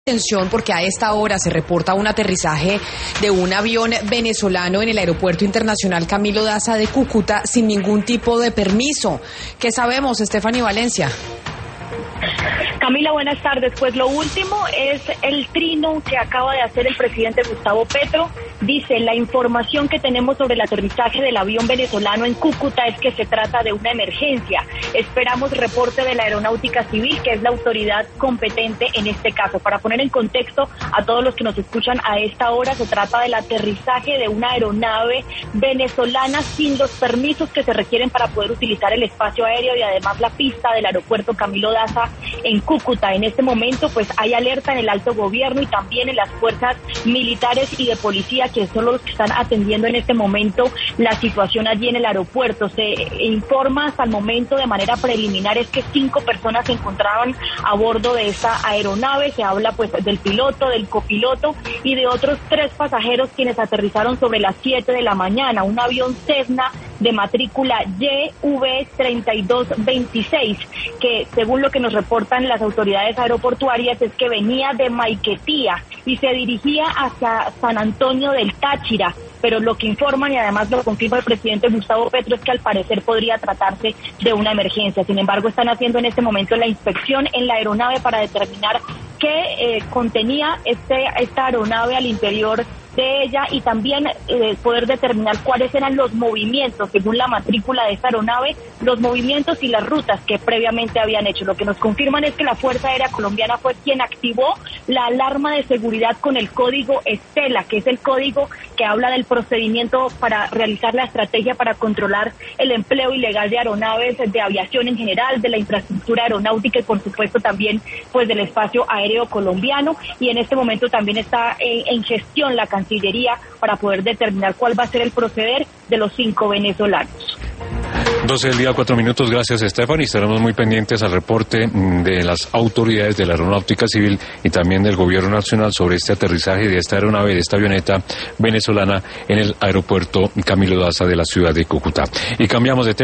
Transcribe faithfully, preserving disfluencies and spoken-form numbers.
Atención, porque a esta hora se reporta un aterrizaje de un avión venezolano en el Aeropuerto Internacional Camilo Daza de Cúcuta sin ningún tipo de permiso. ¿Qué sabemos, Stephanie Valencia? Camila, buenas tardes. Pues lo último es el trino que acaba de hacer el presidente Gustavo Petro. Dice, la información que tenemos sobre el aterrizaje del avión venezolano en Cúcuta es que se trata de una emergencia. Esperamos reporte de la Aeronáutica Civil, que es la autoridad competente en este caso. Para poner en contexto a todos los que nos escuchan a esta hora, se trata del aterrizaje de una aeronave venezolana sin los permisos que se requieren para poder utilizar el espacio aéreo y además la pista del aeropuerto Camilo Daza en Cúcuta. En este momento pues hay alerta en el alto gobierno y también en las fuerzas militares y de policía, que son los que están atendiendo en este momento la situación allí en el aeropuerto. Se informa hasta el momento de manera preliminar es que cinco personas se encontraban a bordo de esta aeronave. Se habla pues del piloto, del copiloto y de otros tres pasajeros quienes aterrizaron sobre las siete de la mañana. Un avión Cessna de matrícula Y V treinta y dos veintiséis, que según lo que nos reportan las autoridades aeroportuarias es que venía de Maiquetía y se dirigía hacia San Antonio del Táchira, pero lo que informan y además lo confirma el presidente Gustavo Petro es que al parecer podría tratarse de una emergencia. Sin embargo, están haciendo en este momento la inspección en la aeronave para determinar qué eh, contenía este esta aeronave al interior de ella y también eh, poder determinar cuáles eran los movimientos, según la matrícula de esta aeronave, los movimientos y las rutas que previamente habían hecho. Lo que nos confirman es que la Fuerza Aérea Colombiana fue quien activó la alarma de seguridad con el código Estela, que es el código que habla del procedimiento para realizar la estrategia para controlar el empleo ilegal de aeronaves, de aviación en general, de la infraestructura aeronáutica y por supuesto también pues del espacio aéreo colombiano. Y en este momento también está en, en gestión la Cancillería para poder determinar cuál va a ser el proceder de los cinco venezolanos. doce del día, cuatro minutos. Gracias, Stephanie. Estaremos muy pendientes al reporte de las autoridades de la Aeronáutica Civil y también del Gobierno Nacional sobre este aterrizaje de esta aeronave, de esta avioneta venezolana en el aeropuerto Camilo Daza de la ciudad de Cúcuta. Y cambiamos de tema.